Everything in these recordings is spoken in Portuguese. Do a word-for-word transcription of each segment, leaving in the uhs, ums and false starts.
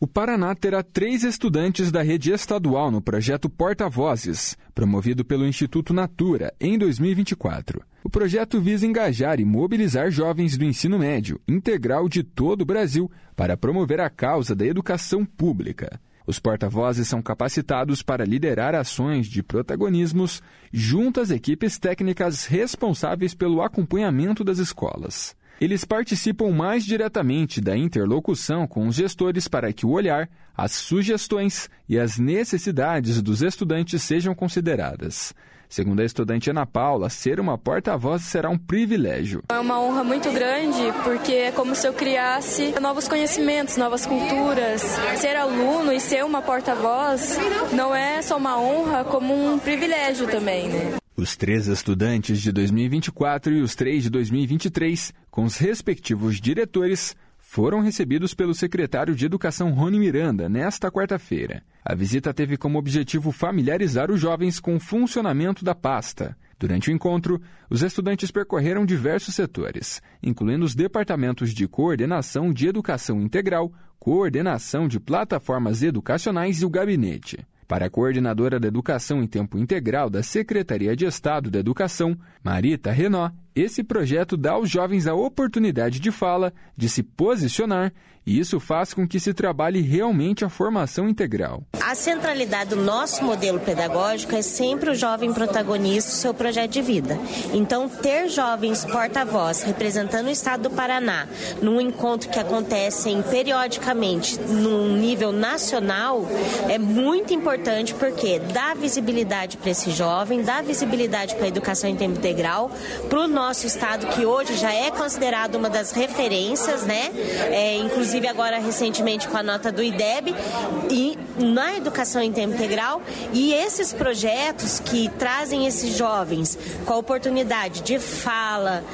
O Paraná terá três estudantes da rede estadual no projeto Porta-Vozes, promovido pelo Instituto Natura, em dois mil e vinte e quatro. O projeto visa engajar e mobilizar jovens do ensino médio integral de todo o Brasil para promover a causa da educação pública. Os porta-vozes são capacitados para liderar ações de protagonismos junto às equipes técnicas responsáveis pelo acompanhamento das escolas. Eles participam mais diretamente da interlocução com os gestores para que o olhar, as sugestões e as necessidades dos estudantes sejam consideradas. Segundo a estudante Ana Paula, ser uma porta-voz será um privilégio. É uma honra muito grande, porque é como se eu criasse novos conhecimentos, novas culturas. Ser aluno e ser uma porta-voz não é só uma honra, como um privilégio também, né? Os três estudantes de dois mil e vinte e quatro e os três de dois mil e vinte e três, com os respectivos diretores, foram recebidos pelo secretário de Educação Rony Miranda nesta quarta-feira. A visita teve como objetivo familiarizar os jovens com o funcionamento da pasta. Durante o encontro, os estudantes percorreram diversos setores, incluindo os departamentos de coordenação de educação integral, coordenação de plataformas educacionais e o gabinete. Para a coordenadora da Educação em Tempo Integral da Secretaria de Estado da Educação, Marita Renaud, esse projeto dá aos jovens a oportunidade de fala, de se posicionar, e isso faz com que se trabalhe realmente a formação integral. A centralidade do nosso modelo pedagógico é sempre o jovem protagonista do seu projeto de vida. Então, ter jovens porta-voz representando o Estado do Paraná num encontro que acontece periodicamente num nível nacional é muito importante, porque dá visibilidade para esse jovem, dá visibilidade para a educação em tempo integral, para o nosso Estado, que hoje já é considerado uma das referências, né? É, inclusive agora recentemente com a nota do I D E B, e na educação em tempo integral, e esses projetos que trazem esses jovens com a oportunidade de fala,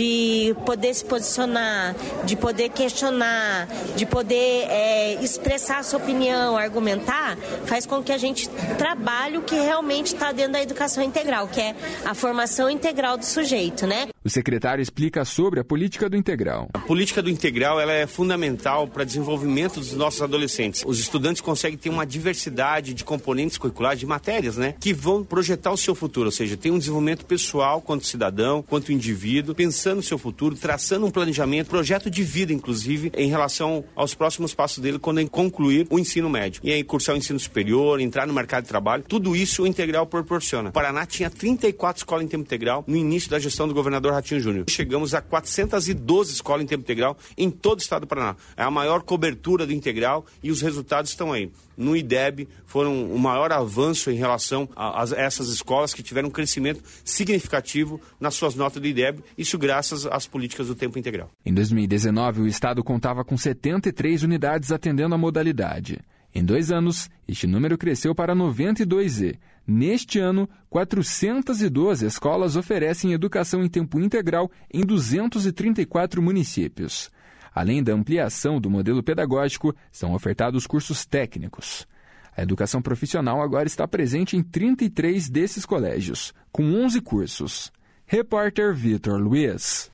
de poder se posicionar, de poder questionar, de poder é, expressar a sua opinião, argumentar, faz com que a gente trabalhe o que realmente está dentro da educação integral, que é a formação integral do sujeito, né? O secretário explica sobre a política do integral. A política do integral ela é fundamental para o desenvolvimento dos nossos adolescentes. Os estudantes conseguem ter uma diversidade de componentes curriculares, de matérias, né, que vão projetar o seu futuro, ou seja, tem um desenvolvimento pessoal quanto cidadão, quanto indivíduo, pensando no seu futuro, traçando um planejamento, projeto de vida, inclusive, em relação aos próximos passos dele quando concluir o ensino médio. E aí, cursar o ensino superior, entrar no mercado de trabalho, tudo isso o integral proporciona. O Paraná tinha trinta e quatro escolas em tempo integral no início da gestão do governador Ratinho Júnior. Chegamos a quatrocentas e doze escolas em tempo integral em todo o estado do Paraná. É a maior cobertura do integral e os resultados estão aí. No I D E B foram o maior avanço em relação a, a essas escolas que tiveram um crescimento significativo nas suas notas do I D E B, isso graças às políticas do tempo integral. Em dois mil e dezenove, o estado contava com setenta e três unidades atendendo a modalidade. Em dois anos, este número cresceu para noventa e dois e, neste ano, quatrocentas e doze escolas oferecem educação em tempo integral em duzentos e trinta e quatro municípios. Além da ampliação do modelo pedagógico, são ofertados cursos técnicos. A educação profissional agora está presente em trinta e três desses colégios, com onze cursos. Repórter Vitor Luiz.